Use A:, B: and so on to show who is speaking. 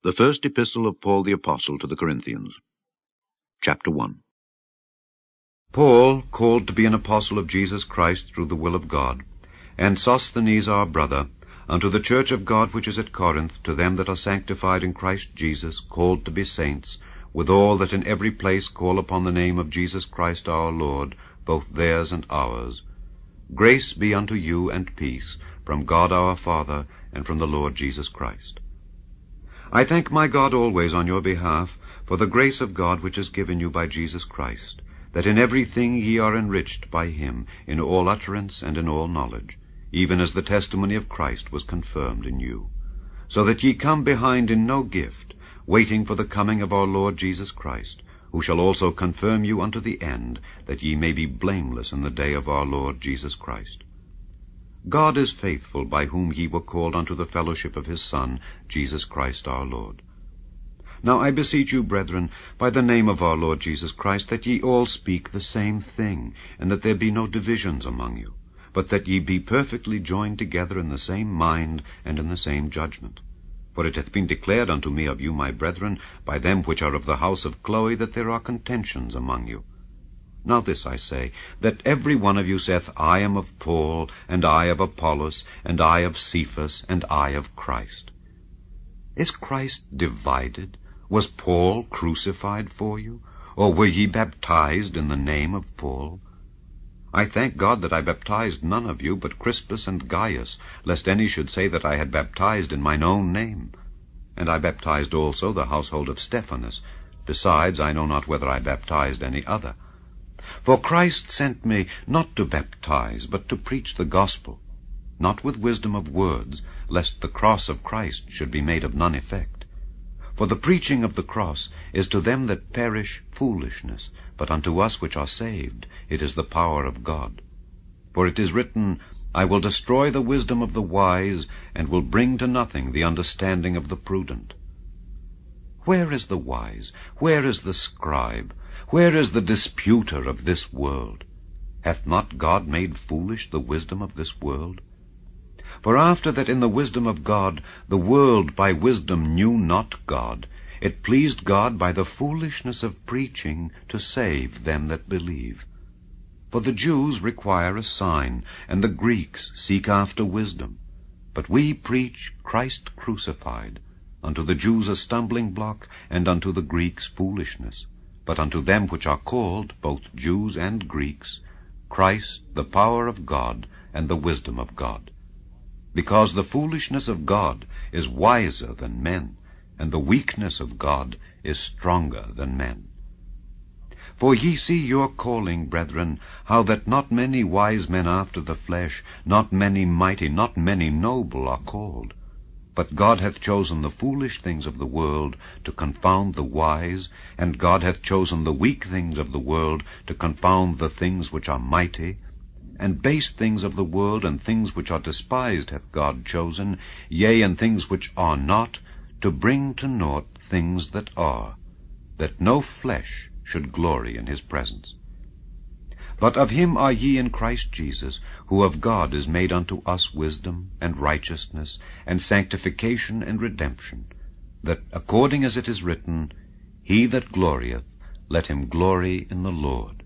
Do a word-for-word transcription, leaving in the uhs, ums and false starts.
A: The First Epistle of Paul the Apostle to the Corinthians. Chapter one.
B: Paul, called to be an apostle of Jesus Christ through the will of God, and Sosthenes our brother, unto the church of God which is at Corinth, to them that are sanctified in Christ Jesus, called to be saints, with all that in every place call upon the name of Jesus Christ our Lord, both theirs and ours. Grace be unto you and peace, from God our Father, and from the Lord Jesus Christ. I thank my God always on your behalf, for the grace of God which is given you by Jesus Christ, that in every thing ye are enriched by him, in all utterance and in all knowledge, even as the testimony of Christ was confirmed in you, so that ye come behind in no gift, waiting for the coming of our Lord Jesus Christ, who shall also confirm you unto the end, that ye may be blameless in the day of our Lord Jesus Christ. God is faithful, by whom ye were called unto the fellowship of his Son, Jesus Christ our Lord. Now I beseech you, brethren, by the name of our Lord Jesus Christ, that ye all speak the same thing, and that there be no divisions among you, but that ye be perfectly joined together in the same mind and in the same judgment. For it hath been declared unto me of you, my brethren, by them which are of the house of Chloe, that there are contentions among you. Now this I say, that every one of you saith, I am of Paul, and I of Apollos, and I of Cephas, and I of Christ. Is Christ divided? Was Paul crucified for you? Or were ye baptized in the name of Paul? I thank God that I baptized none of you but Crispus and Gaius, lest any should say that I had baptized in mine own name. And I baptized also the household of Stephanas. Besides, I know not whether I baptized any other. For Christ sent me not to baptize, but to preach the gospel, not with wisdom of words, lest the cross of Christ should be made of none effect. For the preaching of the cross is to them that perish foolishness, but unto us which are saved it is the power of God. For it is written, I will destroy the wisdom of the wise, and will bring to nothing the understanding of the prudent. Where is the wise? Where is the scribe? Where is the disputer of this world? Hath not God made foolish the wisdom of this world? For after that in the wisdom of God the world by wisdom knew not God, it pleased God by the foolishness of preaching to save them that believe. For the Jews require a sign, and the Greeks seek after wisdom. But we preach Christ crucified, unto the Jews a stumbling block, and unto the Greeks foolishness. But unto them which are called, both Jews and Greeks, Christ the power of God and the wisdom of God. Because the foolishness of God is wiser than men, and the weakness of God is stronger than men. For ye see your calling, brethren, how that not many wise men after the flesh, not many mighty, not many noble are called. But God hath chosen the foolish things of the world to confound the wise, and God hath chosen the weak things of the world to confound the things which are mighty. And base things of the world and things which are despised hath God chosen, yea, and things which are not, to bring to naught things that are, that no flesh should glory in his presence. But of him are ye in Christ Jesus, who of God is made unto us wisdom, and righteousness, and sanctification, and redemption, that according as it is written, He that glorieth, let him glory in the Lord.